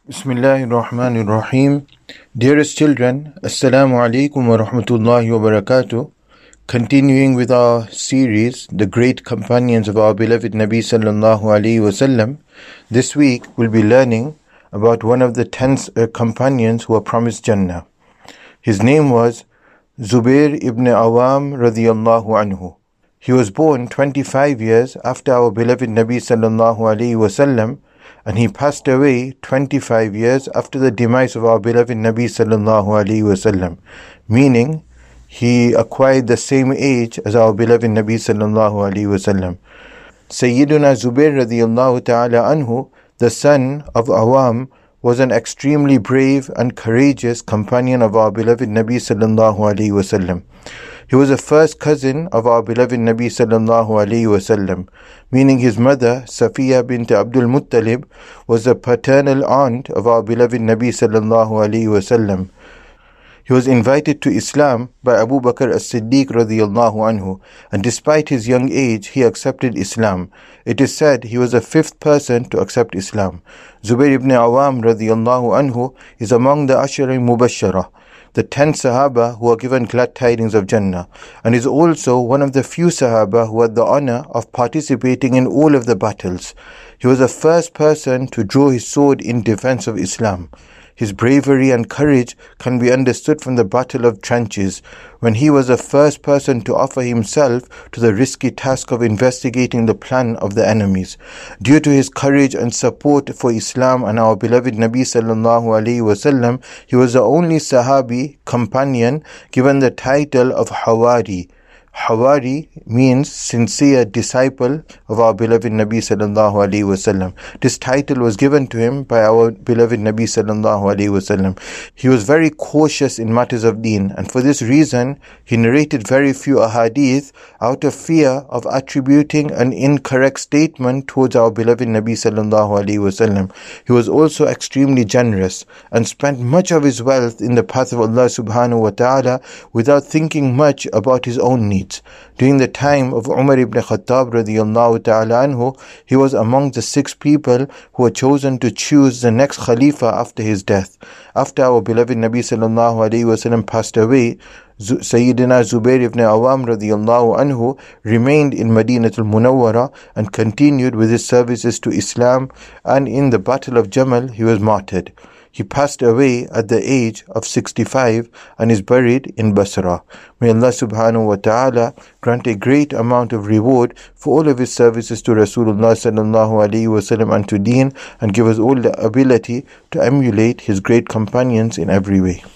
Bismillahir Rahmanir Rahim. Dearest children, Assalamu alaikum wa rahmatullahi wa barakatuh. Continuing with our series, The Great Companions of our beloved Nabi sallallahu alaihi wasallam, this week we'll be learning about one of the 10 companions who were promised Jannah. His name was Zubair ibn Awam radiyallahu anhu. He was born 25 years after our beloved Nabi sallallahu alaihi wasallam, and he passed away 25 years after the demise of our beloved Nabi sallallahu alaihi wasallam, meaning he acquired the same age as our beloved Nabi sallallahu alaihi wasallam. Sayyiduna Zubair radiyallahu ta'ala anhu, the son of Awam, was an extremely brave and courageous companion of our beloved Nabi sallallahu alaihi wasallam. He was the first cousin of our beloved Nabi sallallahu alaihi wasallam, meaning his mother, Safiya bint Abdul Muttalib, was the paternal aunt of our beloved Nabi sallallahu alaihi wasallam. He was invited to Islam by Abu Bakr as-Siddiq radiyallahu anhu, and despite his young age, he accepted Islam. It is said he was the 5th person to accept Islam. Zubair ibn Awam radiyallahu anhu is among the Ashara Mubashshara, the 10 Sahaba who are given glad tidings of Jannah, and is also one of the few Sahaba who had the honor of participating in all of the battles. He was the first person to draw his sword in defense of Islam. His bravery and courage can be understood from the Battle of Trenches, when he was the first person to offer himself to the risky task of investigating the plan of the enemies. Due to his courage and support for Islam and our beloved Nabi sallallahu alaihi wasallam, he was the only Sahabi companion given the title of Hawari. Hawari means sincere disciple of our beloved Nabi sallallahu alaihi wasallam. This title was given to him by our beloved Nabi sallallahu alaihi wasallam. He was very cautious in matters of deen, and for this reason he narrated very few ahadith out of fear of attributing an incorrect statement towards our beloved Nabi sallallahu alaihi wasallam. He was also extremely generous and spent much of his wealth in the path of Allah subhanahu wa ta'ala without thinking much about his own needs. During the time of Umar ibn Khattab radiyallahu ta'ala anhu, he was among the 6 people who were chosen to choose the next Khalifa after his death. After our beloved Nabi sallallahu alaihi wasallam passed away, Sayyidina Zubair ibn Awam radiyallahu anhu remained in Madinatul Munawwara and continued with his services to Islam, and in the Battle of Jamal he was martyred. He passed away at the age of 65 and is buried in Basra. May Allah subhanahu wa ta'ala grant a great amount of reward for all of his services to Rasulullah sallallahu alaihi wasallam and to deen, and give us all the ability to emulate his great companions in every way.